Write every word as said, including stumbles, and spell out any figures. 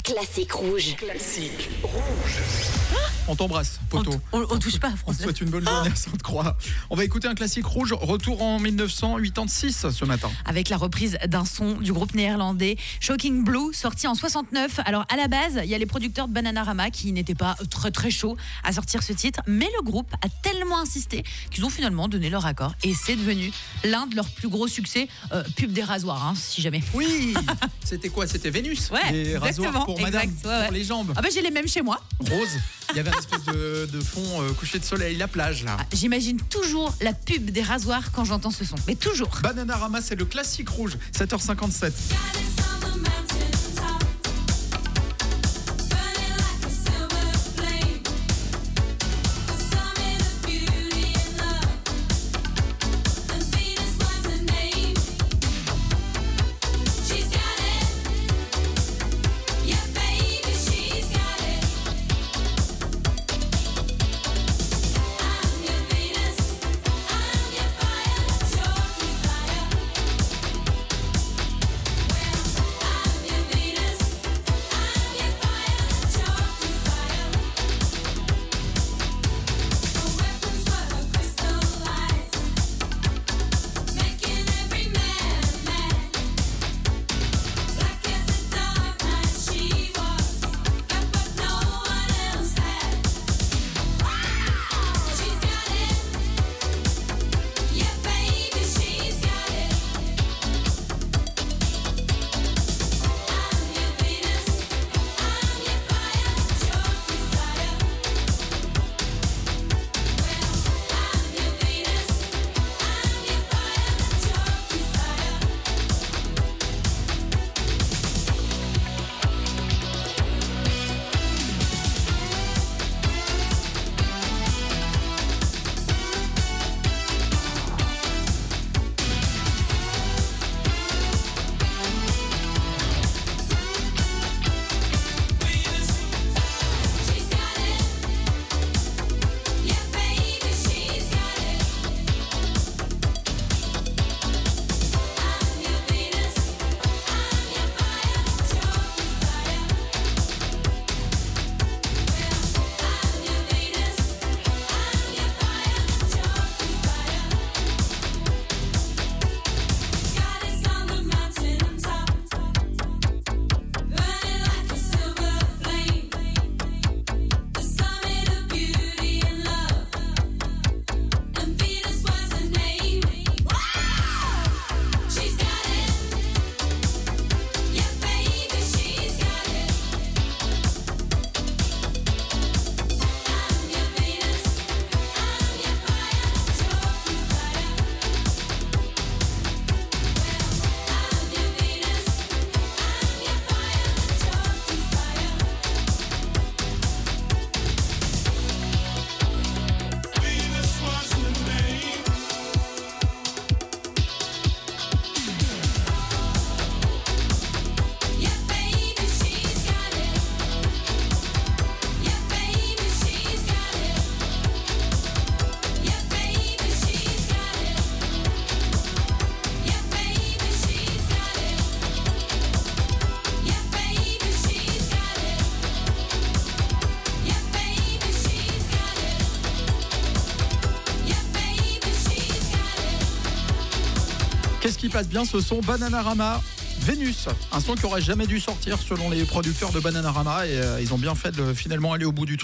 Classique rouge. Classique rouge. On t'embrasse, poteau. On, on, on touche pas à On France te souhaite une bonne journée à Sainte-Croix. On va écouter un classique rouge. Retour en dix-neuf cent quatre-vingt-six ce matin. Avec la reprise d'un son du groupe néerlandais Shocking Blue, sorti en soixante-neuf. Alors à la base, il y a les producteurs de Bananarama qui n'étaient pas très très chauds à sortir ce titre, mais le groupe a tellement insisté qu'ils ont finalement donné leur accord et c'est devenu l'un de leurs plus gros succès. Euh, pub des rasoirs, hein, si jamais. Oui. C'était quoi? C'était Vénus. Ouais, les rasoirs exactement, pour madame, exact, ouais, ouais. pour les jambes. Ah bah j'ai les mêmes chez moi. Rose. Il y avait un espèce de, de fond euh, coucher de soleil, la plage là. Ah, j'imagine toujours la pub des rasoirs quand j'entends ce son, mais toujours. Bananarama, c'est le classique rouge. sept heures cinquante-sept. Qu'est-ce qui passe bien? Ce son Bananarama, Vénus, un son qui aurait jamais dû sortir selon les producteurs de Bananarama et euh, ils ont bien fait de finalement aller au bout du truc.